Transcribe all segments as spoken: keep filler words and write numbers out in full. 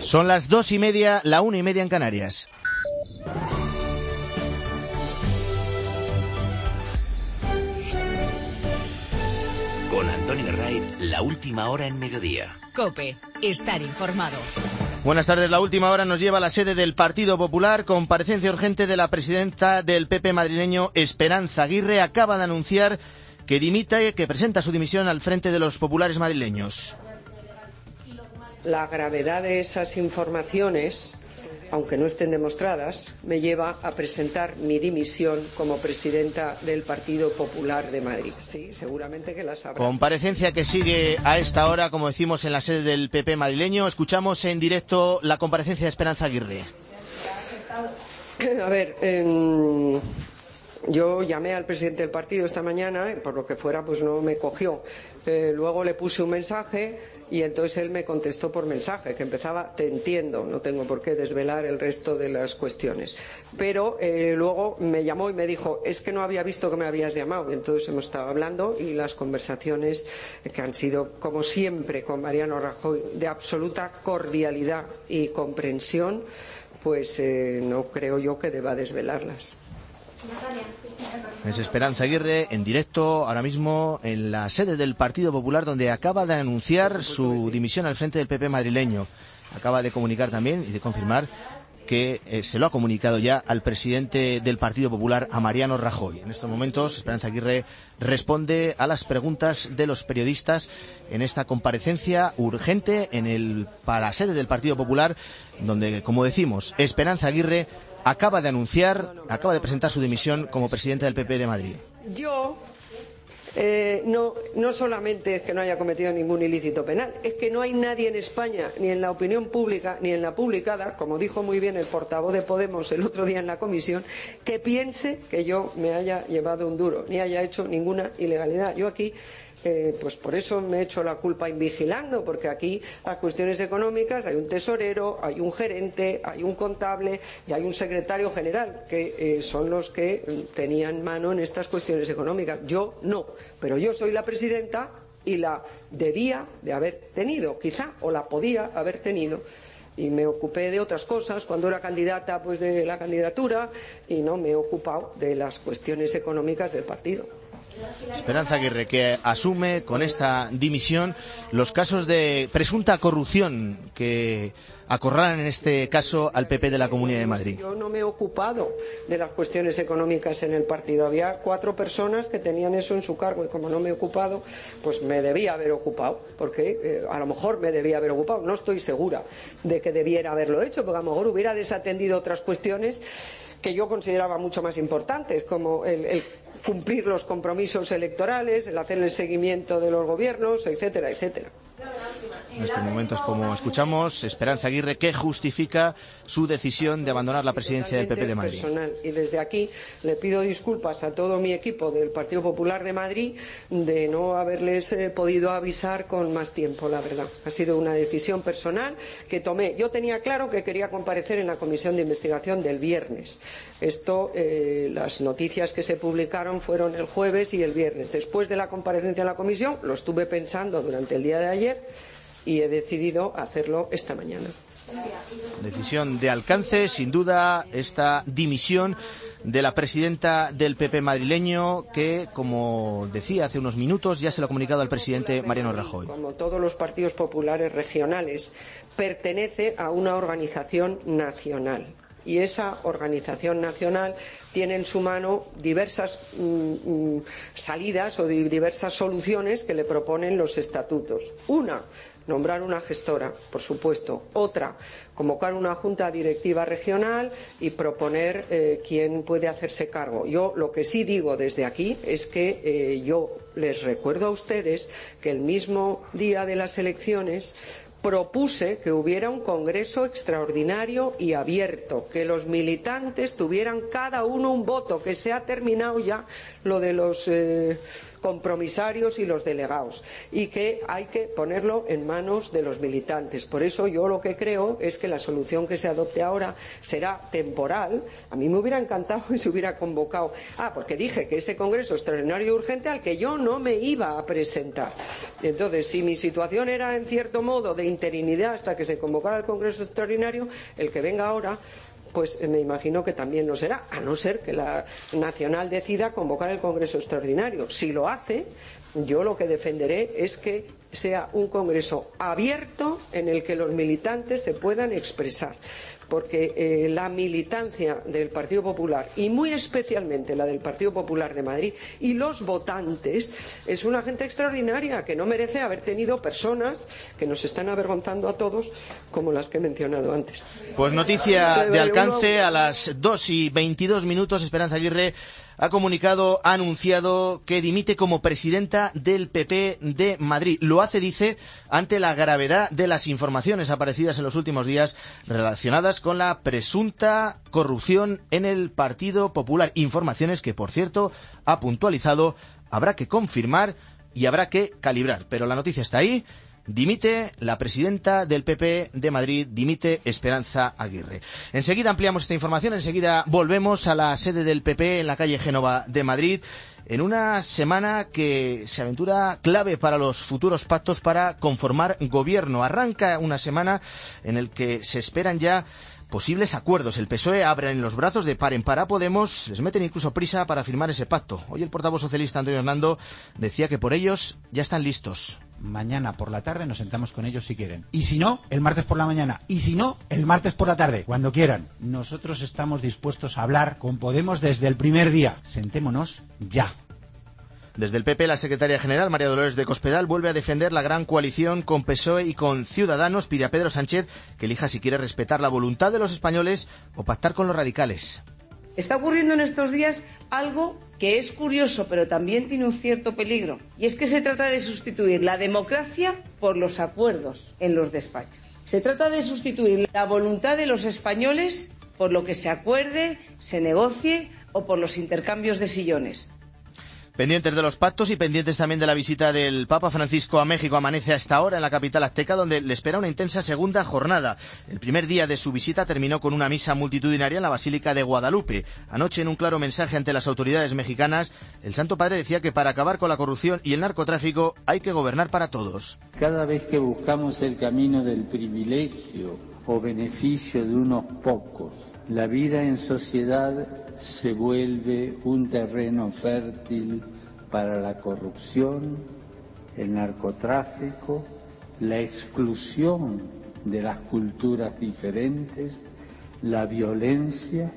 Son las dos y media, la una y media en Canarias. Con Antonio Raiz, la última hora en mediodía. COPE, estar informado. Buenas tardes. La última hora nos lleva a la sede del Partido Popular. Comparecencia urgente de la presidenta del P P madrileño, Esperanza Aguirre. Acaba de anunciar que dimite, que presenta su dimisión al frente de los populares madrileños. La gravedad de esas informaciones, aunque no estén demostradas, me lleva a presentar mi dimisión como presidenta del Partido Popular de Madrid. Sí, seguramente que las habrá. Comparecencia que sigue a esta hora, como decimos, en la sede del P P madrileño. Escuchamos en directo la comparecencia de Esperanza Aguirre. A ver, eh, yo llamé al presidente del partido esta mañana, por lo que fuera, pues no me cogió. Eh, luego le puse un mensaje. Y entonces él me contestó por mensaje, que empezaba, te entiendo, no tengo por qué desvelar el resto de las cuestiones. Pero eh, luego me llamó y me dijo, es que no había visto que me habías llamado. Y entonces hemos estado hablando y las conversaciones, eh, que han sido, como siempre, con Mariano Rajoy, de absoluta cordialidad y comprensión, pues eh, no creo yo que deba desvelarlas. Es Esperanza Aguirre en directo ahora mismo en la sede del Partido Popular, donde acaba de anunciar su dimisión al frente del P P madrileño. Acaba de comunicar también y de confirmar que eh, se lo ha comunicado ya al presidente del Partido Popular, a Mariano Rajoy. En estos momentos, Esperanza Aguirre responde a las preguntas de los periodistas en esta comparecencia urgente en el, para la sede del Partido Popular, donde, como decimos, Esperanza Aguirre acaba de anunciar, acaba de presentar su dimisión como presidenta del P P de Madrid. Yo eh, no, no solamente es que no haya cometido ningún ilícito penal, es que no hay nadie en España, ni en la opinión pública, ni en la publicada, como dijo muy bien el portavoz de Podemos el otro día en la comisión, que piense que yo me haya llevado un duro, ni haya hecho ninguna ilegalidad. Yo aquí... Eh, pues por eso me he hecho la culpa invigilando, porque aquí las cuestiones económicas hay un tesorero, hay un gerente, hay un contable y hay un secretario general, que eh, son los que tenían mano en estas cuestiones económicas. Yo no, pero yo soy la presidenta y la debía de haber tenido, quizá, o la podía haber tenido. Y me ocupé de otras cosas cuando era candidata, pues de la candidatura, y no me he ocupado de las cuestiones económicas del partido. Esperanza Aguirre, que asume con esta dimisión los casos de presunta corrupción que acorralan en este caso al P P de la Comunidad de Madrid. Yo no me he ocupado de las cuestiones económicas en el partido. Había cuatro personas que tenían eso en su cargo y como no me he ocupado, pues me debía haber ocupado, porque eh, a lo mejor me debía haber ocupado. No estoy segura de que debiera haberlo hecho, porque a lo mejor hubiera desatendido otras cuestiones que yo consideraba mucho más importantes, como el, el cumplir los compromisos electorales, el hacer el seguimiento de los gobiernos, etcétera, etcétera. En estos momentos, como escuchamos, Esperanza Aguirre, que justifica su decisión de abandonar la presidencia del P P de Madrid. Personal. Y desde aquí le pido disculpas a todo mi equipo del Partido Popular de Madrid de no haberles eh, podido avisar con más tiempo, la verdad. Ha sido una decisión personal que tomé. Yo tenía claro que quería comparecer en la comisión de investigación del viernes. Esto, eh, las noticias que se publicaron fueron el jueves y el viernes. Después de la comparecencia en la comisión, lo estuve pensando durante el día de ayer y he decidido hacerlo esta mañana. Decisión de alcance, sin duda, esta dimisión de la presidenta del P P madrileño, que, como decía hace unos minutos, ya se lo ha comunicado al presidente Mariano Rajoy. Como todos los partidos populares regionales, pertenece a una organización nacional. Y esa organización nacional tiene en su mano diversas mm, salidas o diversas soluciones que le proponen los estatutos. Una, nombrar una gestora, por supuesto. Otra, convocar una junta directiva regional y proponer eh, quién puede hacerse cargo. Yo lo que sí digo desde aquí es que eh, yo les recuerdo a ustedes que el mismo día de las elecciones propuse que hubiera un congreso extraordinario y abierto, que los militantes tuvieran cada uno un voto, que se ha terminado ya lo de los eh, compromisarios y los delegados, y que hay que ponerlo en manos de los militantes. Por eso yo lo que creo es que la solución que se adopte ahora será temporal. A mí me hubiera encantado que se hubiera convocado. Ah, porque dije que ese congreso extraordinario y urgente al que yo no me iba a presentar. Entonces, si mi situación era en cierto modo de interinidad hasta que se convocara el Congreso Extraordinario, el que venga ahora pues me imagino que también lo será, a no ser que la Nacional decida convocar el Congreso Extraordinario. Si lo hace, yo lo que defenderé es que sea un Congreso abierto en el que los militantes se puedan expresar, porque eh, la militancia del Partido Popular, y muy especialmente la del Partido Popular de Madrid, y los votantes, es una gente extraordinaria que no merece haber tenido personas que nos están avergonzando a todos, como las que he mencionado antes. Pues noticia de alcance: a las dos y veintidós minutos, Esperanza Aguirre ha comunicado, ha anunciado que dimite como presidenta del P P de Madrid. Lo hace, dice, ante la gravedad de las informaciones aparecidas en los últimos días relacionadas con la presunta corrupción en el Partido Popular. Informaciones que, por cierto, ha puntualizado, habrá que confirmar y habrá que calibrar. Pero la noticia está ahí. Dimite la presidenta del P P de Madrid, dimite Esperanza Aguirre. Enseguida ampliamos esta información, enseguida volvemos a la sede del P P en la calle Génova de Madrid, en una semana que se aventura clave para los futuros pactos para conformar gobierno. Arranca una semana en la que se esperan ya posibles acuerdos. El P S O E abre en los brazos de par en par a Podemos, les meten incluso prisa para firmar ese pacto. Hoy el portavoz socialista Antonio Hernando decía que por ellos ya están listos. Mañana por la tarde nos sentamos con ellos si quieren. Y si no, el martes por la mañana. Y si no, el martes por la tarde, cuando quieran. Nosotros estamos dispuestos a hablar con Podemos desde el primer día. Sentémonos ya. Desde el P P, la secretaria general, María Dolores de Cospedal, vuelve a defender la gran coalición con P S O E y con Ciudadanos. Pide a Pedro Sánchez que elija si quiere respetar la voluntad de los españoles o pactar con los radicales. Está ocurriendo en estos días algo que es curioso, pero también tiene un cierto peligro. Y es que se trata de sustituir la democracia por los acuerdos en los despachos. Se trata de sustituir la voluntad de los españoles por lo que se acuerde, se negocie o por los intercambios de sillones. Pendientes de los pactos y pendientes también de la visita del Papa Francisco a México. Amanece a esta hora en la capital azteca, donde le espera una intensa segunda jornada. El primer día de su visita terminó con una misa multitudinaria en la Basílica de Guadalupe. Anoche, en un claro mensaje ante las autoridades mexicanas, el Santo Padre decía que para acabar con la corrupción y el narcotráfico hay que gobernar para todos. Cada vez que buscamos el camino del privilegio o beneficio de unos pocos, la vida en sociedad se vuelve un terreno fértil para la corrupción, el narcotráfico, la exclusión de las culturas diferentes, la violencia.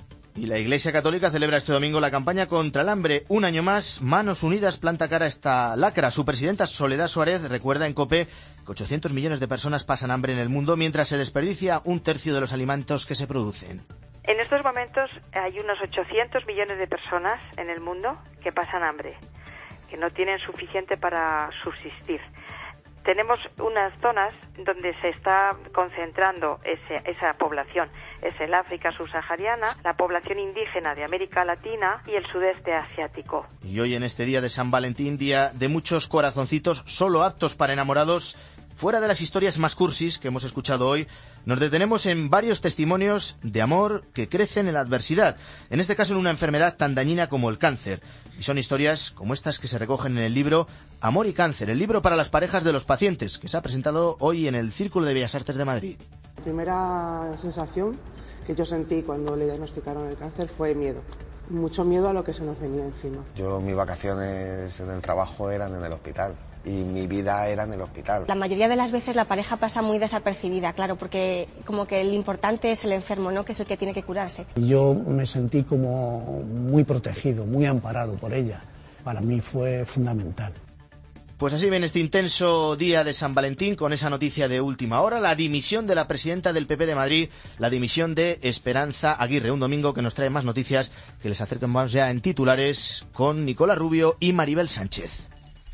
Y la Iglesia Católica celebra este domingo la campaña contra el hambre. Un año más, Manos Unidas planta cara a esta lacra. Su presidenta, Soledad Suárez, recuerda en COPE que ochocientos millones de personas pasan hambre en el mundo, mientras se desperdicia un tercio de los alimentos que se producen. En estos momentos hay unos ochocientos millones de personas en el mundo que pasan hambre, que no tienen suficiente para subsistir. Tenemos unas zonas donde se está concentrando ese, esa población. Es el África subsahariana, la población indígena de América Latina y el sudeste asiático. Y hoy, en este día de San Valentín, día de muchos corazoncitos solo aptos para enamorados, fuera de las historias más cursis que hemos escuchado hoy, nos detenemos en varios testimonios de amor que crecen en la adversidad, en este caso en una enfermedad tan dañina como el cáncer. Y son historias como estas que se recogen en el libro Amor y Cáncer, el libro para las parejas de los pacientes, que se ha presentado hoy en el Círculo de Bellas Artes de Madrid. La primera sensación que yo sentí cuando le diagnosticaron el cáncer fue miedo. Mucho miedo a lo que se nos venía encima. Yo, mis vacaciones en el trabajo eran en el hospital y mi vida era en el hospital. La mayoría de las veces la pareja pasa muy desapercibida, claro, porque como que el importante es el enfermo, ¿no?, que es el que tiene que curarse. Yo me sentí como muy protegido, muy amparado por ella. Para mí fue fundamental. Pues así viene este intenso día de San Valentín con esa noticia de última hora, la dimisión de la presidenta del P P de Madrid, la dimisión de Esperanza Aguirre. Un domingo que nos trae más noticias que les acercamos ya en titulares con Nicolás Rubio y Maribel Sánchez.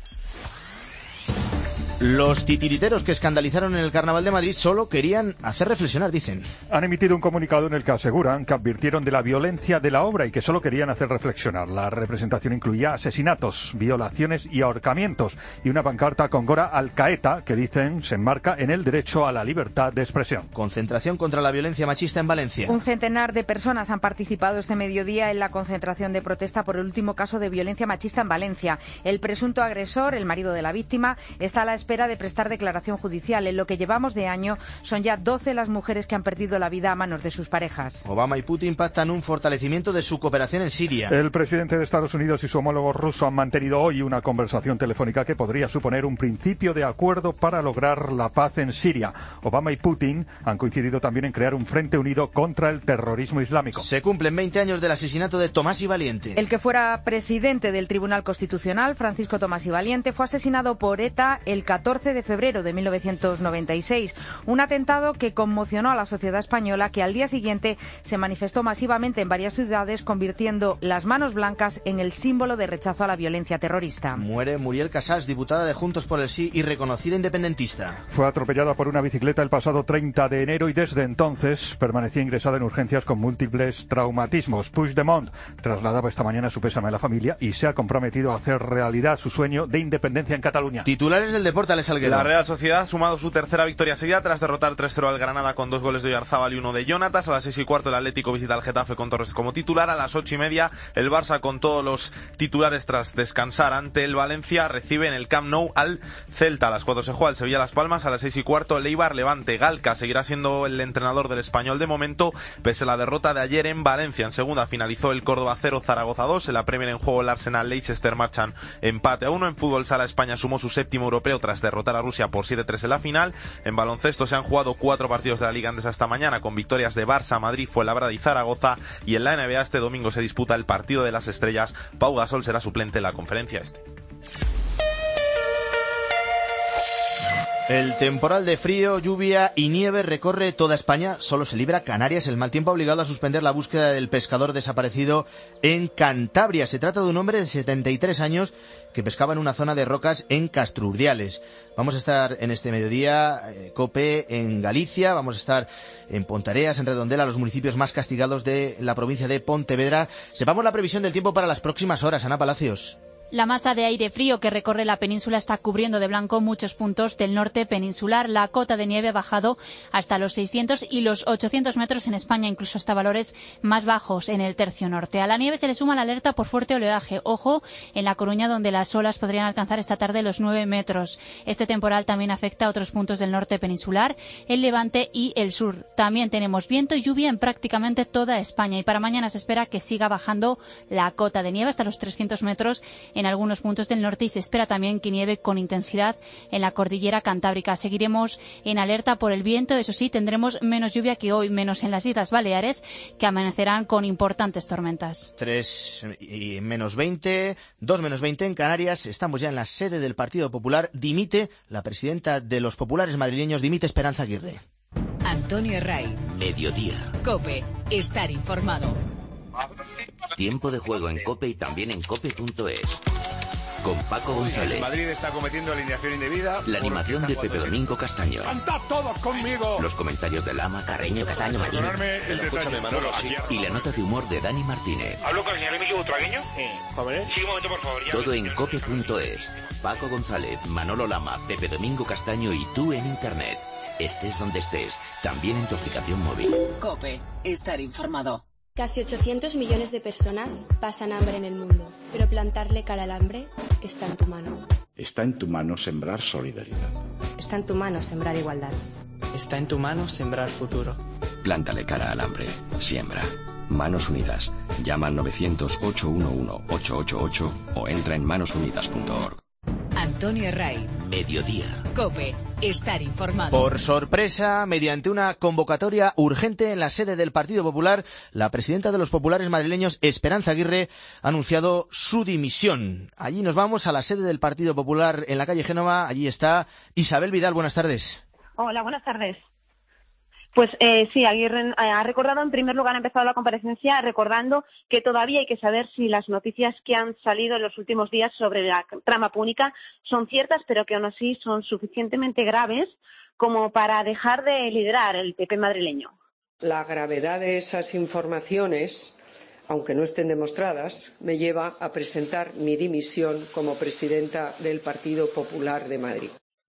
Los titiriteros que escandalizaron en el Carnaval de Madrid solo querían hacer reflexionar, dicen. Han emitido un comunicado en el que aseguran que advirtieron de la violencia de la obra y que solo querían hacer reflexionar. La representación incluía asesinatos, violaciones y ahorcamientos y una pancarta con Gora Alcaeta que dicen se enmarca en el derecho a la libertad de expresión. Concentración contra la violencia machista en Valencia. Un centenar de personas han participado este mediodía en la concentración de protesta por el último caso de violencia machista en Valencia. El presunto agresor, el marido de la víctima, está a la espera espera de prestar declaración judicial. En lo que llevamos de año son ya doce las mujeres que han perdido la vida a manos de sus parejas. Obama y Putin pactan un fortalecimiento de su cooperación en Siria. El presidente de Estados Unidos y su homólogo ruso han mantenido hoy una conversación telefónica que podría suponer un principio de acuerdo para lograr la paz en Siria. Obama y Putin han coincidido también en crear un frente unido contra el terrorismo islámico. Se cumplen veinte años del asesinato de Tomás y Valiente. El que fuera presidente del Tribunal Constitucional, Francisco Tomás y Valiente, fue asesinado por ETA el catorce de febrero de mil novecientos noventa y seis. Un atentado que conmocionó a la sociedad española, que al día siguiente se manifestó masivamente en varias ciudades, convirtiendo las manos blancas en el símbolo de rechazo a la violencia terrorista. Muere Muriel Casals, diputada de Juntos por el Sí y reconocida independentista. Fue atropellada por una bicicleta el pasado treinta de enero y desde entonces permanecía ingresada en urgencias con múltiples traumatismos. Puigdemont trasladaba esta mañana su pésame a la familia y se ha comprometido a hacer realidad su sueño de independencia en Cataluña. Titulares del deporte, Alex Alguero. La Real Sociedad ha sumado su tercera victoria seguida tras derrotar tres cero al Granada con dos goles de Oyarzábal y uno de Jonatas. A las seis y cuarto el Atlético visita al Getafe con Torres como titular. A las ocho y media el Barça, con todos los titulares tras descansar ante el Valencia, recibe en el Camp Nou al Celta. A las cuatro se juega el Sevilla Las Palmas. A las seis y cuarto el Eibar Levante. Galca seguirá siendo el entrenador del Español de momento, pese a la derrota de ayer en Valencia. En segunda finalizó el Córdoba cero, Zaragoza dos. En la Premier en juego el Arsenal Leicester marchan empate a uno. En fútbol sala España sumó su séptimo europeo tras derrotar a Rusia por siete tres en la final. En baloncesto se han jugado cuatro partidos de la Liga Andesa esta mañana, con victorias de Barça, Madrid, Fuenlabrada y Zaragoza. Y en la N B A este domingo se disputa el partido de las estrellas. Pau Gasol será suplente en la conferencia este. El temporal de frío, lluvia y nieve recorre toda España. Solo se libra Canarias. El mal tiempo ha obligado a suspender la búsqueda del pescador desaparecido en Cantabria. Se trata de un hombre de setenta y tres años que pescaba en una zona de rocas en Castrurdiales. Vamos a estar en este mediodía, eh, COPE, en Galicia. Vamos a estar en Pontareas, en Redondela, los municipios más castigados de la provincia de Pontevedra. Sepamos la previsión del tiempo para las próximas horas. Ana Palacios. La masa de aire frío que recorre la península está cubriendo de blanco muchos puntos del norte peninsular. La cota de nieve ha bajado hasta los seiscientos y los ochocientos metros en España, incluso hasta valores más bajos en el tercio norte. A la nieve se le suma la alerta por fuerte oleaje. Ojo, en La Coruña, donde las olas podrían alcanzar esta tarde los nueve metros. Este temporal también afecta a otros puntos del norte peninsular, el Levante y el sur. También tenemos viento y lluvia en prácticamente toda España, y para mañana se espera que siga bajando la cota de nieve hasta los trescientos metros en en algunos puntos del norte, y se espera también que nieve con intensidad en la cordillera cantábrica. Seguiremos en alerta por el viento. Eso sí, tendremos menos lluvia que hoy, menos en las Islas Baleares, que amanecerán con importantes tormentas. tres y menos veinte, dos menos veinte en Canarias. Estamos ya en la sede del Partido Popular. Dimite la presidenta de los populares madrileños, dimite Esperanza Aguirre. Antonio Ray. Mediodía. COPE. Estar informado. Tiempo de juego en COPE y también en cope punto es. Con Paco González. El Madrid está cometiendo alineación indebida. La animación de Pepe Domingo Castaño. ¡Cantad todos conmigo! Los comentarios de Lama, Carreño, Castaño, Martín. Escúchame, Manolo. Y la nota de humor de Dani Martínez. ¿Hablo con el señor Emilio Butragueño? Sí. ¿Jóvenes? Sí, un momento, por favor. Todo en cope punto es. Paco González, Manolo Lama, Pepe Domingo Castaño y tú en Internet. Estés donde estés, también en tu aplicación móvil. COPE. Estar informado. Casi ochocientos millones de personas pasan hambre en el mundo, pero plantarle cara al hambre está en tu mano. Está en tu mano sembrar solidaridad. Está en tu mano sembrar igualdad. Está en tu mano sembrar futuro. Plántale cara al hambre. Siembra. Manos Unidas. Llama al novecientos, ocho uno uno, ocho ocho ocho o entra en manos unidas punto org. Antonio Ray. Mediodía. COPE. Estar informado. Por sorpresa, mediante una convocatoria urgente en la sede del Partido Popular, la presidenta de los populares madrileños, Esperanza Aguirre, ha anunciado su dimisión. Allí nos vamos, a la sede del Partido Popular en la calle Génova. Allí está Isabel Vidal. Buenas tardes. Hola, buenas tardes. Pues eh, sí, Aguirre ha recordado, en primer lugar, ha empezado la comparecencia recordando que todavía hay que saber si las noticias que han salido en los últimos días sobre la trama púnica son ciertas, pero que aún así son suficientemente graves como para dejar de liderar el P P madrileño. La gravedad de esas informaciones, aunque no estén demostradas, me lleva a presentar mi dimisión como presidenta del Partido Popular de Madrid.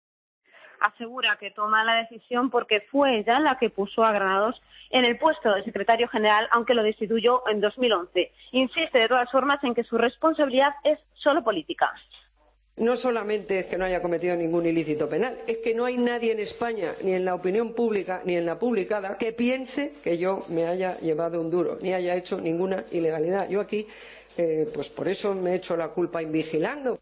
Asegura que toma la decisión porque fue ella la que puso a Granados en el puesto de secretario general, aunque lo destituyó en dos mil once. Insiste de todas formas en que su responsabilidad es solo política. No solamente es que no haya cometido ningún ilícito penal, es que no hay nadie en España, ni en la opinión pública, ni en la publicada, que piense que yo me haya llevado un duro, ni haya hecho ninguna ilegalidad. Yo aquí, eh, pues por eso me he hecho la culpa invigilando.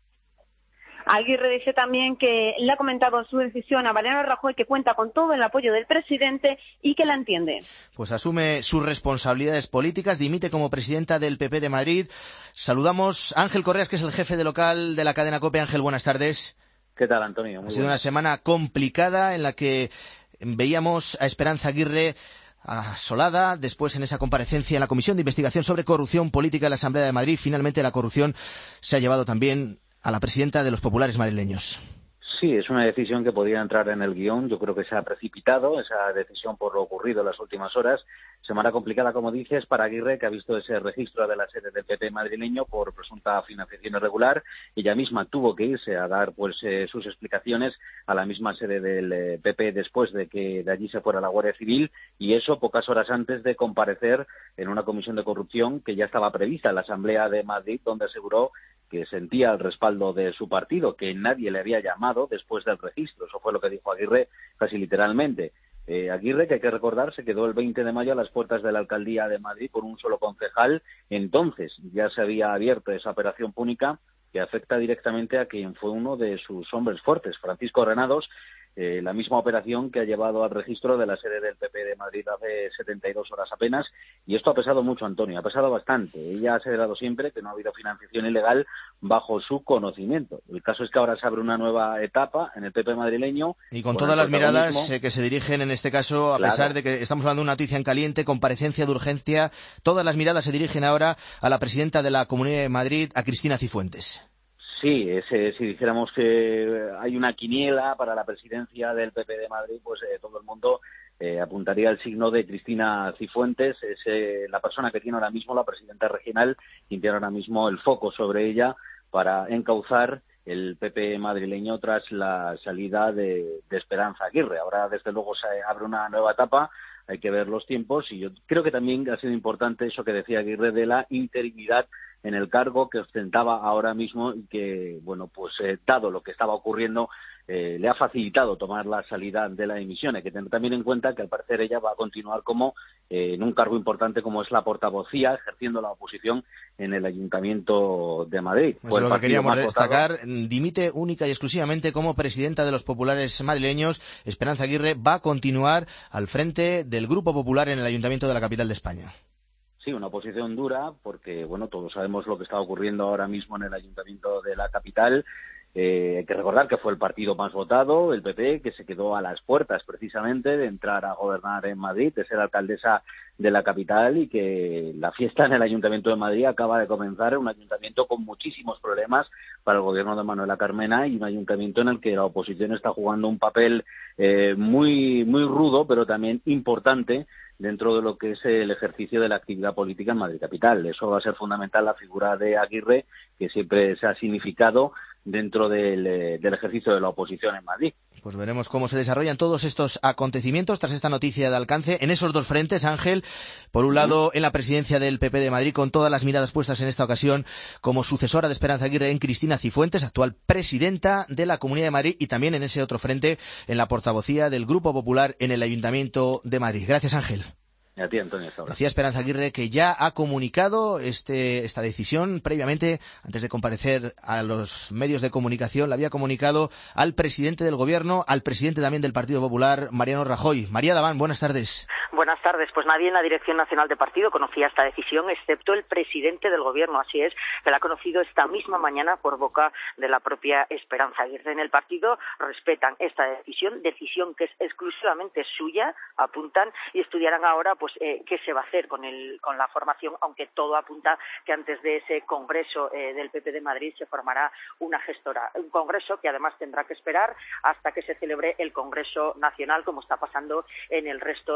Aguirre dice también que le ha comentado su decisión a Mariano Rajoy, que cuenta con todo el apoyo del presidente y que la entiende. Pues asume sus responsabilidades políticas, dimite como presidenta del P P de Madrid. Saludamos a Ángel Correas, que es el jefe de local de la cadena COPE. Ángel, buenas tardes. ¿Qué tal, Antonio? Muy ha sido buena. una semana complicada en la que veíamos a Esperanza Aguirre asolada, después en esa comparecencia en la Comisión de Investigación sobre Corrupción Política de la Asamblea de Madrid. Finalmente la corrupción se ha llevado también a la presidenta de los populares madrileños. Sí, es una decisión que podía entrar en el guión. Yo creo que se ha precipitado esa decisión por lo ocurrido en las últimas horas. Semana complicada, como dices, para Aguirre, que ha visto ese registro de la sede del P P madrileño por presunta financiación irregular. Ella misma tuvo que irse a dar pues eh, sus explicaciones a la misma sede del eh, P P después de que de allí se fuera la Guardia Civil, y eso pocas horas antes de comparecer en una comisión de corrupción que ya estaba prevista en la Asamblea de Madrid, donde aseguró que sentía el respaldo de su partido, que nadie le había llamado después del registro. Eso fue lo que dijo Aguirre casi literalmente. Eh, Aguirre, que hay que recordar, se quedó el veinte de mayo a las puertas de la Alcaldía de Madrid por un solo concejal. Entonces ya se había abierto esa operación púnica que afecta directamente a quien fue uno de sus hombres fuertes, Francisco Granados. Eh, la misma operación que ha llevado al registro de la sede del P P de Madrid hace setenta y dos horas apenas, y esto ha pesado mucho, Antonio, ha pesado bastante. Ella ha aseverado siempre que no ha habido financiación ilegal bajo su conocimiento. El caso es que ahora se abre una nueva etapa en el P P madrileño. Y con, con todas las miradas eh, que se dirigen en este caso, a claro. pesar de que estamos hablando de una noticia en caliente, comparecencia de urgencia, todas las miradas se dirigen ahora a la presidenta de la Comunidad de Madrid, a Cristina Cifuentes. Sí, ese, si dijéramos que hay una quiniela para la presidencia del P P de Madrid, pues eh, todo el mundo eh, apuntaría el signo de Cristina Cifuentes. Es eh, la persona que tiene ahora mismo, la presidenta regional, quien tiene ahora mismo el foco sobre ella para encauzar el P P madrileño tras la salida de, de Esperanza Aguirre. Ahora, desde luego, se abre una nueva etapa. Hay que ver los tiempos, y yo creo que también ha sido importante eso que decía Aguirre de la interinidad en el cargo que ostentaba ahora mismo, y que, bueno, pues eh, dado lo que estaba ocurriendo, eh, le ha facilitado tomar la salida de la dimisión. Hay que tener también en cuenta que al parecer ella va a continuar como eh, en un cargo importante como es la portavocía, ejerciendo la oposición en el Ayuntamiento de Madrid. Eso es lo que queríamos destacar. Dimite única y exclusivamente como presidenta de los populares madrileños. Esperanza Aguirre va a continuar al frente del Grupo Popular en el Ayuntamiento de la capital de España. Sí, una oposición dura, porque, bueno, todos sabemos lo que está ocurriendo ahora mismo en el Ayuntamiento de la capital. Eh, hay que recordar que fue el partido más votado, el P P, que se quedó a las puertas precisamente de entrar a gobernar en Madrid, de ser alcaldesa de la capital, y que la fiesta en el Ayuntamiento de Madrid acaba de comenzar, un ayuntamiento con muchísimos problemas para el gobierno de Manuela Carmena, y un ayuntamiento en el que la oposición está jugando un papel eh, muy, muy rudo, pero también importante dentro de lo que es el ejercicio de la actividad política en Madrid capital. Eso va a ser fundamental, la figura de Aguirre, que siempre se ha significado dentro del, del ejercicio de la oposición en Madrid. Pues veremos cómo se desarrollan todos estos acontecimientos tras esta noticia de alcance en esos dos frentes, Ángel. Por un lado, en la presidencia del P P de Madrid, con todas las miradas puestas en esta ocasión como sucesora de Esperanza Aguirre en Cristina Cifuentes, actual presidenta de la Comunidad de Madrid, y también en ese otro frente, en la portavocía del Grupo Popular en el Ayuntamiento de Madrid. Gracias, Ángel. Y a ti, Antonio. Decía Esperanza Aguirre que ya ha comunicado este, esta decisión previamente, antes de comparecer a los medios de comunicación, la había comunicado al presidente del Gobierno, al presidente también del Partido Popular, Mariano Rajoy. María Daván, buenas tardes. Buenas tardes. Pues nadie en la Dirección Nacional de Partido conocía esta decisión, excepto el presidente del Gobierno. Así es, que la ha conocido esta misma mañana por boca de la propia Esperanza Aguirre. En el partido respetan esta decisión, decisión que es exclusivamente suya, apuntan, y estudiarán ahora pues eh, qué se va a hacer con el con la formación, aunque todo apunta que antes de ese congreso eh, del P P de Madrid se formará una gestora. Un congreso que además tendrá que esperar hasta que se celebre el Congreso Nacional, como está pasando en el resto de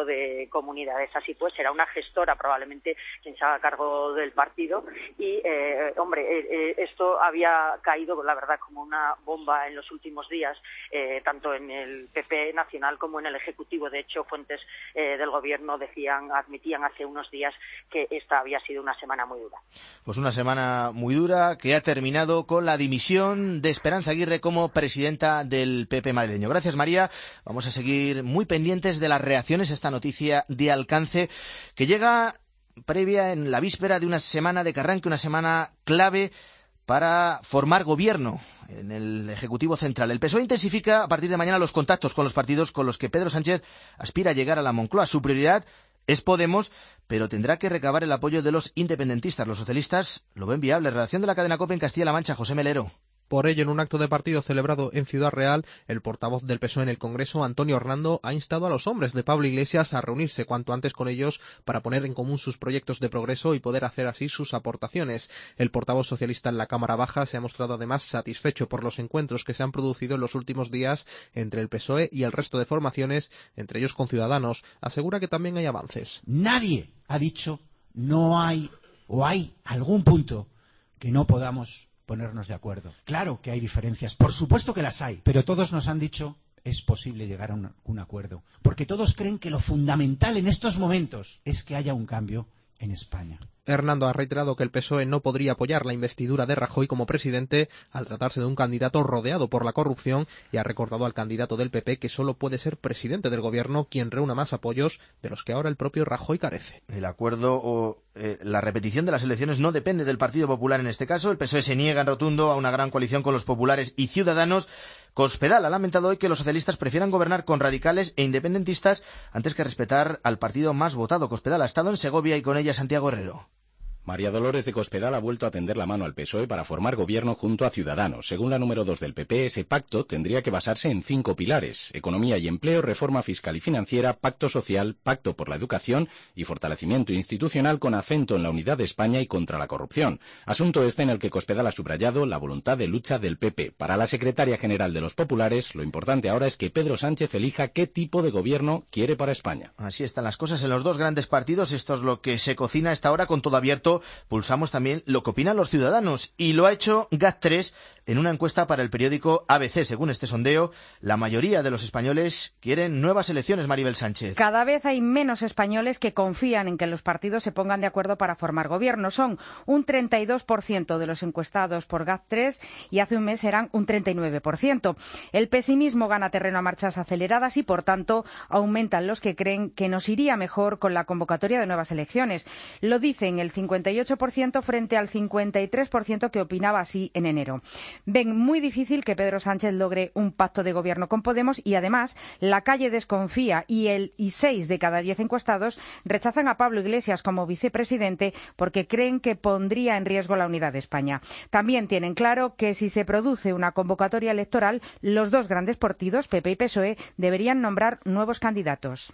eh, comunidades. Así pues, será una gestora probablemente quien se haga cargo del partido y, eh, hombre, eh, eh, esto había caído, la verdad, como una bomba en los últimos días, eh, tanto en el P P nacional como en el Ejecutivo. De hecho, fuentes eh, del Gobierno decían, admitían hace unos días que esta había sido una semana muy dura. Pues una semana muy dura que ha terminado con la dimisión de Esperanza Aguirre como presidenta del P P madrileño. Gracias, María. Vamos a seguir muy pendientes de las reacciones a esta noticia de alcance que llega previa en la víspera de una semana de que arranque, una semana clave para formar gobierno en el Ejecutivo Central. El P S O E intensifica a partir de mañana los contactos con los partidos con los que Pedro Sánchez aspira a llegar a la Moncloa. Su prioridad es Podemos, pero tendrá que recabar el apoyo de los independentistas. Los socialistas lo ven viable. Redacción de la cadena COPE en Castilla-La Mancha, José Melero. Por ello, en un acto de partido celebrado en Ciudad Real, el portavoz del P S O E en el Congreso, Antonio Hernando, ha instado a los hombres de Pablo Iglesias a reunirse cuanto antes con ellos para poner en común sus proyectos de progreso y poder hacer así sus aportaciones. El portavoz socialista en la Cámara Baja se ha mostrado además satisfecho por los encuentros que se han producido en los últimos días entre el P S O E y el resto de formaciones, entre ellos con Ciudadanos. Asegura que también hay avances. Nadie ha dicho no hay o hay algún punto que no podamos ponernos de acuerdo. Claro que hay diferencias, por supuesto que las hay, pero todos nos han dicho es posible llegar a un, un acuerdo, porque todos creen que lo fundamental en estos momentos es que haya un cambio en España. Hernando ha reiterado que el P S O E no podría apoyar la investidura de Rajoy como presidente al tratarse de un candidato rodeado por la corrupción y ha recordado al candidato del P P que solo puede ser presidente del gobierno quien reúna más apoyos de los que ahora el propio Rajoy carece. El acuerdo o eh, la repetición de las elecciones no depende del Partido Popular en este caso. El P S O E se niega en rotundo a una gran coalición con los populares y Ciudadanos. Cospedal ha lamentado hoy que los socialistas prefieran gobernar con radicales e independentistas antes que respetar al partido más votado. Cospedal ha estado en Segovia y con ella Santiago Herrero. María Dolores de Cospedal ha vuelto a tender la mano al P S O E para formar gobierno junto a Ciudadanos. Según la número dos del P P, ese pacto tendría que basarse en cinco pilares: economía y empleo, reforma fiscal y financiera, pacto social, pacto por la educación y fortalecimiento institucional con acento en la unidad de España y contra la corrupción. Asunto este en el que Cospedal ha subrayado la voluntad de lucha del P P. Para la secretaria general de los populares, lo importante ahora es que Pedro Sánchez elija qué tipo de gobierno quiere para España. Así están las cosas en los dos grandes partidos. Esto es lo que se cocina a esta hora con todo abierto. Pulsamos también lo que opinan los ciudadanos y lo ha hecho G A T tres en una encuesta para el periódico A B C. Según este sondeo, la mayoría de los españoles quieren nuevas elecciones, Maribel Sánchez. Cada vez hay menos españoles que confían en que los partidos se pongan de acuerdo para formar gobierno. Son un treinta y dos por ciento de los encuestados por G A T tres y hace un mes eran un treinta y nueve por ciento. El pesimismo gana terreno a marchas aceleradas y, por tanto, aumentan los que creen que nos iría mejor con la convocatoria de nuevas elecciones. Lo dicen el cincuenta y ocho por ciento frente al cincuenta y tres por ciento que opinaba así en enero. Ven muy difícil que Pedro Sánchez logre un pacto de gobierno con Podemos y, además, la calle desconfía y el y seis de cada diez encuestados rechazan a Pablo Iglesias como vicepresidente porque creen que pondría en riesgo la unidad de España. También tienen claro que si se produce una convocatoria electoral, los dos grandes partidos, P P y P S O E, deberían nombrar nuevos candidatos.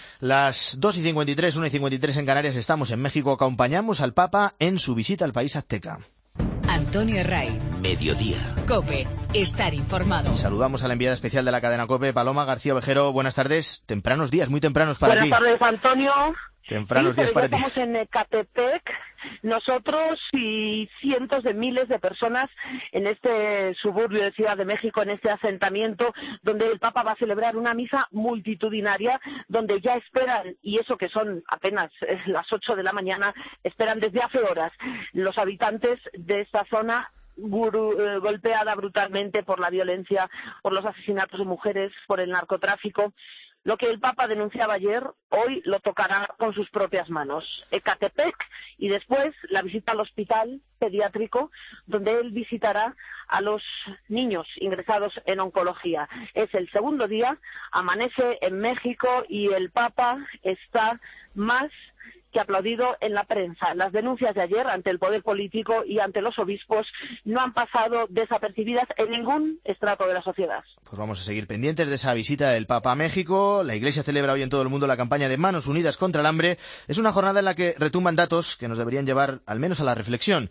Las dos y cincuenta y tres, una y cincuenta y tres en Canarias, estamos en México. Acompañamos al Papa en su visita al país azteca. Antonio Ray. Mediodía. COPE. Estar informado. Saludamos a la enviada especial de la cadena COPE, Paloma García Ovejero. Buenas tardes. Tempranos días, muy tempranos para Buenas ti. Buenas tardes, Antonio. Tempranos sí, días para ti. Estamos en Ecatepec, nosotros y cientos de miles de personas en este suburbio de Ciudad de México, en este asentamiento, donde el Papa va a celebrar una misa multitudinaria, donde ya esperan, y eso que son apenas eh, las ocho de la mañana, esperan desde hace horas los habitantes de esta zona Guru, eh, golpeada brutalmente por la violencia, por los asesinatos de mujeres, por el narcotráfico. Lo que el Papa denunciaba ayer, hoy lo tocará con sus propias manos. Ecatepec y después la visita al hospital pediátrico, donde él visitará a los niños ingresados en oncología. Es el segundo día, amanece en México y el Papa está más que aplaudido en la prensa. Las denuncias de ayer ante el poder político y ante los obispos no han pasado desapercibidas en ningún estrato de la sociedad. Pues vamos a seguir pendientes de esa visita del Papa a México. La Iglesia celebra hoy en todo el mundo la campaña de Manos Unidas contra el Hambre. Es una jornada en la que retumban datos que nos deberían llevar al menos a la reflexión.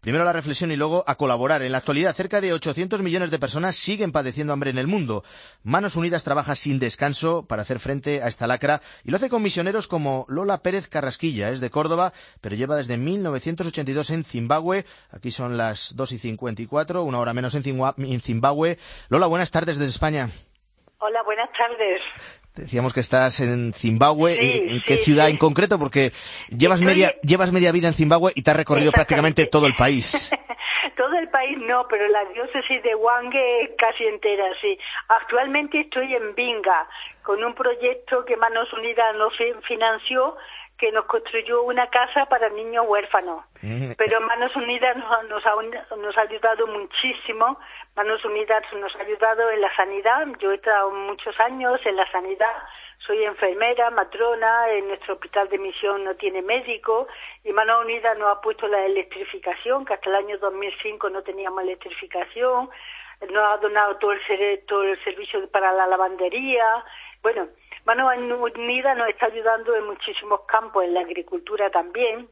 Primero la reflexión y luego a colaborar. En la actualidad, cerca de ochocientos millones de personas siguen padeciendo hambre en el mundo. Manos Unidas trabaja sin descanso para hacer frente a esta lacra y lo hace con misioneros como Lola Pérez Carrasquilla. Es de Córdoba, pero lleva desde mil novecientos ochenta y dos en Zimbabue. Aquí son las dos y cincuenta y cuatro, una hora menos en Zimbabue. Lola, buenas tardes desde España. Hola, buenas tardes. Decíamos que estás en Zimbabue. Sí, ¿En qué sí, ciudad sí. en concreto? Porque llevas media llevas media vida en Zimbabue y te has recorrido prácticamente todo el país. Todo el país no, pero la diócesis de Hwange casi entera, sí. Actualmente estoy en Binga, con un proyecto que Manos Unidas nos financió, que nos construyó una casa para niños huérfanos. Pero Manos Unidas nos, nos, ha, nos ha ayudado muchísimo. Manos Unidas nos ha ayudado en la sanidad. Yo he estado muchos años en la sanidad. Soy enfermera, matrona, en nuestro hospital de misión no tiene médico y Manos Unidas nos ha puesto la electrificación, que hasta el año dos mil cinco no teníamos electrificación. Nos ha donado todo el, todo el servicio para la lavandería. Bueno, Manos Unidas nos está ayudando en muchísimos campos, en la agricultura también.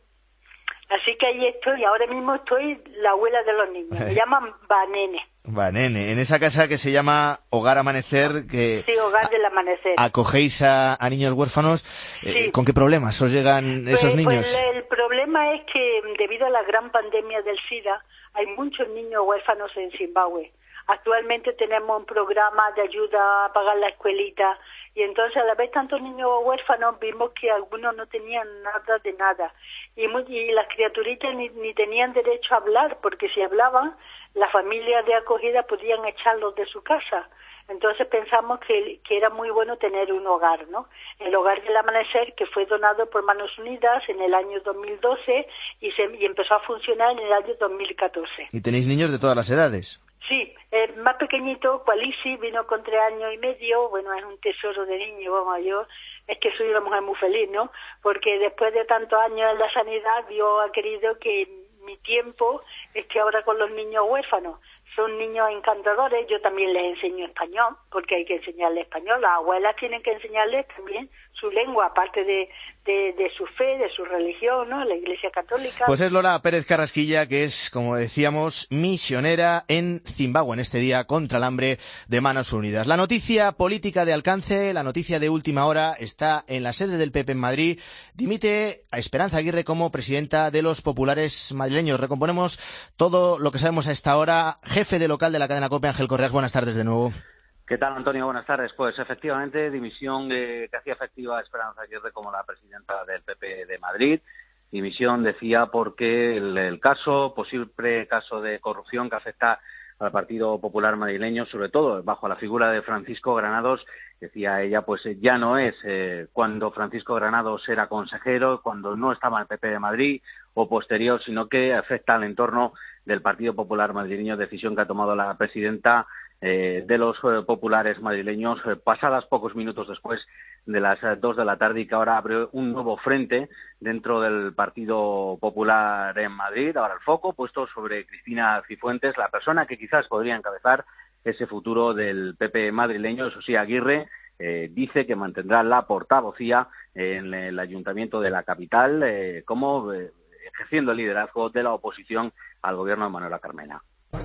Así que ahí estoy, ahora mismo estoy la abuela de los niños. Me llaman Banene. Va, nene, en esa casa que se llama Hogar Amanecer, que Sí, Hogar del Amanecer. acogéis a, a niños huérfanos, eh, Sí. ¿con qué problemas os llegan esos Pues, niños? pues el, el problema es que debido a la gran pandemia del SIDA hay muchos niños huérfanos en Zimbabue. Actualmente tenemos un programa de ayuda a pagar la escuelita y entonces al haber tantos niños huérfanos vimos que algunos no tenían nada de nada y, muy, y las criaturitas ni, ni tenían derecho a hablar porque si hablaban las familias de acogida podían echarlos de su casa. Entonces pensamos que, que era muy bueno tener un hogar, ¿no? El Hogar del Amanecer, que fue donado por Manos Unidas en el año dos mil doce y, se, y empezó a funcionar en el año dos mil catorce. ¿Y tenéis niños de todas las edades? Sí, el más pequeñito, Qualisi, vino con tres años y medio, bueno, es un tesoro de niño, vamos, yo es que soy una mujer muy feliz, ¿no? Porque después de tantos años en la sanidad, Dios ha querido que mi tiempo esté ahora con los niños huérfanos. Son niños encantadores, yo también les enseño español, porque hay que enseñarles español. Las abuelas tienen que enseñarles también su lengua, aparte de, de, de su fe, de su religión, ¿no? La Iglesia Católica. Pues es Lola Pérez Carrasquilla, que es, como decíamos, misionera en Zimbabue en este día contra el hambre de Manos Unidas. La noticia política de alcance, la noticia de última hora, está en la sede del P P en Madrid. Dimite a Esperanza Aguirre como presidenta de los populares madrileños. Recomponemos todo lo que sabemos a esta hora. Jefe de local de la cadena COPE, Ángel Correas, buenas tardes de nuevo. ¿Qué tal, Antonio? Buenas tardes. Pues efectivamente, dimisión eh, que hacía efectiva Esperanza Aguirre como la presidenta del P P de Madrid. Dimisión, decía, porque el, el caso, posible caso de corrupción que afecta al Partido Popular madrileño, sobre todo bajo la figura de Francisco Granados, decía ella, pues ya no es eh, cuando Francisco Granados era consejero, cuando no estaba en el P P de Madrid o posterior, sino que afecta al entorno del Partido Popular madrileño, decisión que ha tomado la presidenta eh, de los eh, populares madrileños, eh, pasadas pocos minutos después de las eh, dos de la tarde, y que ahora abre un nuevo frente dentro del Partido Popular en Madrid. Ahora el foco puesto sobre Cristina Cifuentes, la persona que quizás podría encabezar ese futuro del P P madrileño. Eso sí, Aguirre eh, dice que mantendrá la portavocía en el Ayuntamiento de la capital, eh, como eh, ejerciendo el liderazgo de la oposición al gobierno de Manuela Carmena.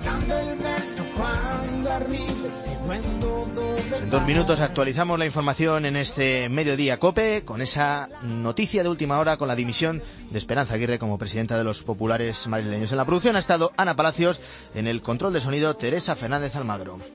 En dos minutos actualizamos la información en este Mediodía COPE con esa noticia de última hora, con la dimisión de Esperanza Aguirre como presidenta de los populares madrileños. En la producción ha estado Ana Palacios, en el control de sonido Teresa Fernández Almagro.